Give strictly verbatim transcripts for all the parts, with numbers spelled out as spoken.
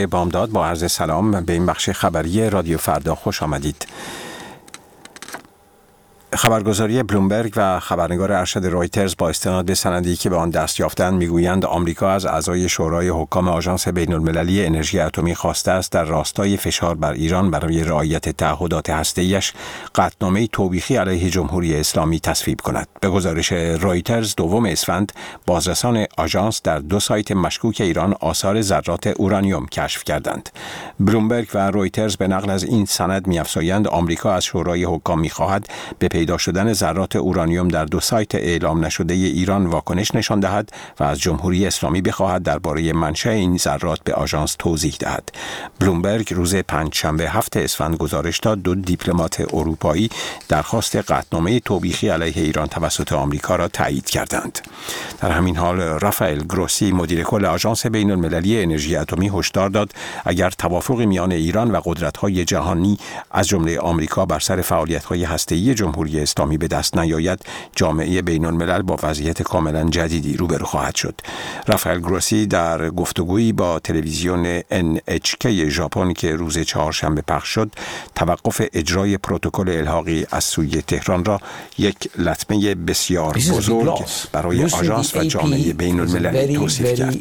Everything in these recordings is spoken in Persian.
بامداد با عرض سلام به این بخش خبری رادیو فردا خوش آمدید. خبرگزاری بلومبرگ و خبرنگار ارشد رایترز با استناد به سندی که به آن دست یافتند میگویند آمریکا از اعضای شورای حکام آژانس بین‌المللی انرژی اتمی خواسته است در راستای فشار بر ایران برای رعایت تعهدات هسته‌ایش قطعنامه توبیخی علیه جمهوری اسلامی تصویب کند. به گزارش رایترز دوم اسفند بازرسان آژانس در دو سایت مشکوک ایران آثار ذرات اورانیوم کشف کردند. بلومبرگ و رایترز به نقل از این سند می‌افزایند آمریکا از شورای حکام می‌خواهد به پیدا شدن ذرات اورانیوم در دو سایت اعلام نشده ایران واکنش نشان دهد و از جمهوری اسلامی بخواهد درباره منشأ این ذرات به آژانس توضیح دهد. بلومبرگ روز پنجشنبه هفت اسفند گزارش داد دو دیپلمات اروپایی درخواست قطعنامه توبیخی علیه ایران توسط آمریکا را تایید کردند. در همین حال رافائل گروسی مدیر کل آژانس بین‌المللی انرژی اتمی هشدار داد اگر توافق میان ایران و قدرت‌های جهانی از جمله آمریکا بر سر فعالیت‌های هسته‌ای جمهوری اسلامی به دست نیاید، جامعه بین‌الملل با وضعیت کاملا جدیدی روبرو خواهد شد. رافائل گروسی در گفتگویی با تلویزیون ان اچ کی ژاپن که روز چهارشنبه پخش شد، توقف اجرای پروتکل الحاقی از سوی تهران را یک لطمه بسیار بزرگ برای آژانس و جامعه بین‌المللی توصیف کرد.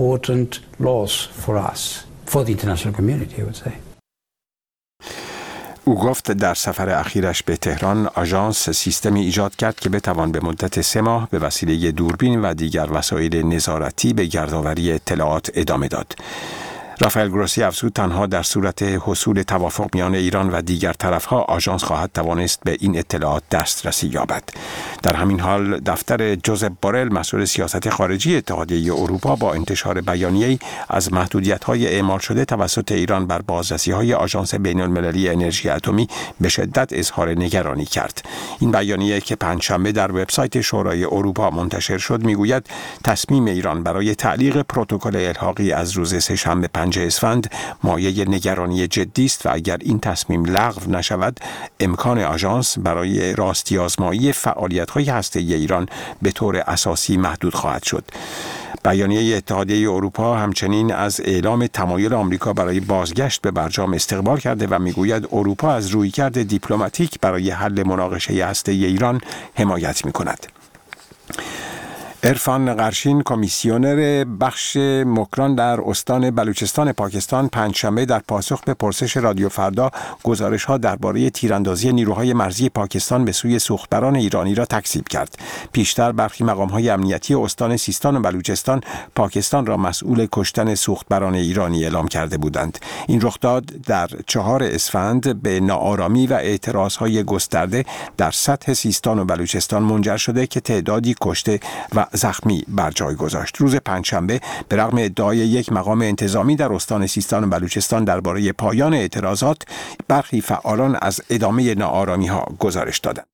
او گفت در سفر اخیرش به تهران آژانس سیستمی ایجاد کرد که بتوان به مدت سه ماه به وسیله دوربین و دیگر وسایل نظارتی به گردآوری اطلاعات ادامه داد. رافائل گروسی افزود تنها در صورت حصول توافق میان ایران و دیگر طرفها آژانس خواهد توانست به این اطلاعات دسترسی یابد. در همین حال دفتر جوزپ بورل مسئول سیاست خارجی اتحادیه اروپا با انتشار بیانیه‌ای از محدودیت‌های اعمال شده توسط ایران بر بازرسی‌های آژانس بین‌المللی انرژی اتمی به شدت اظهار نگرانی کرد. این بیانیه که پنجشنبه در وبسایت شورای اروپا منتشر شد میگوید تصمیم ایران برای تعلیق پروتکل الحاقی از روز سه‌شنبه پنج اسفند مایه نگرانی جدی است و اگر این تصمیم لغو نشود امکان آژانس برای راستی آزمایی فعالیت‌های هسته‌ای ایران به طور اساسی محدود خواهد شد. بیانیه اتحادیه اروپا همچنین از اعلام تمایل آمریکا برای بازگشت به برجام استقبال کرده و میگوید اروپا از رویکرد دیپلماتیک برای حل مناقشه هسته‌ای ایران حمایت می‌کند. عرفان قرشین کمیسیونر بخش مکران در استان بلوچستان پاکستان پنجشنبه در پاسخ به پرسش رادیو فردا گزارش‌ها درباره تیراندازی نیروهای مرزی پاکستان به سوی سوختبران ایرانی را تکذیب کرد. پیشتر برخی مقام‌های امنیتی استان سیستان و بلوچستان پاکستان را مسئول کشتن سوختبران ایرانی اعلام کرده بودند. این رخداد در چهار اسفند به ناآرامی و اعتراض‌های گسترده در سطح سیستان و بلوچستان منجر شده که تعدادی کشته و زخمی بر جای گذاشت. روز پنجشنبه به رغم ادعای یک مقام انتظامی در استان سیستان و بلوچستان درباره پایان اعتراضات، برخی فعالان از ادامه ناآرامی‌ها گزارش دادند.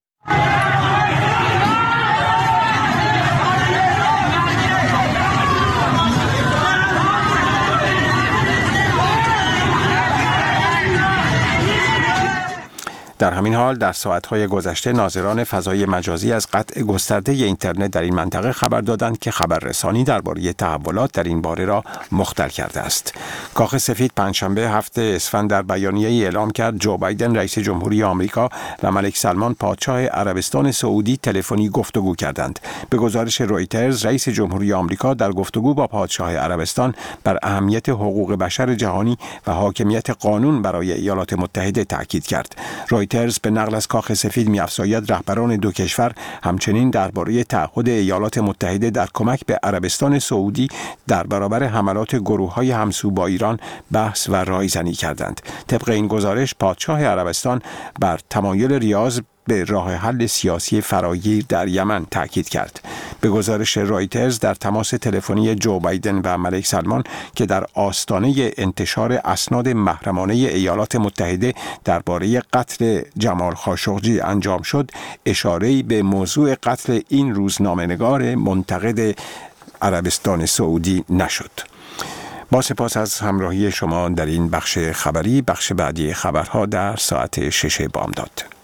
در همین حال در ساعت‌های گذشته ناظران فضای مجازی از قطع گسترده اینترنت در این منطقه خبر دادند که خبررسانی درباره تحولات در این باره را مختل کرده است. کاخ سفید پنجشنبه هفت اسفند در بیانیه‌ای اعلام کرد جو بایدن رئیس جمهوری آمریکا و ملک سلمان پادشاه عربستان سعودی تلفنی گفتگو کردند. به گزارش رویترز رئیس جمهوری آمریکا در گفتگو با پادشاه عربستان بر اهمیت حقوق بشر جهانی و حاکمیت قانون برای ایالات متحده تاکید کرد. رویترز به نقل از کاخ سفید می‌افزاید رهبران دو کشور همچنین درباره تعهد ایالات متحده در کمک به عربستان سعودی در برابر حملات گروه‌های همسو با ایران بحث و رایزنی کردند. طبق این گزارش پادشاه عربستان بر تمایل ریاض به راه حل سیاسی فراگیر در یمن تاکید کرد. به گزارش رایترز در تماس تلفنی جو بایدن و ملک سلمان که در آستانه انتشار اسناد محرمانه ایالات متحده درباره قتل جمال خاشقجی انجام شد، اشاره‌ای به موضوع قتل این روزنامه‌نگار منتقد عربستان سعودی نشد. با سپاس از همراهی شما در این بخش خبری. بخش بعدی خبرها در ساعت شش بامداد.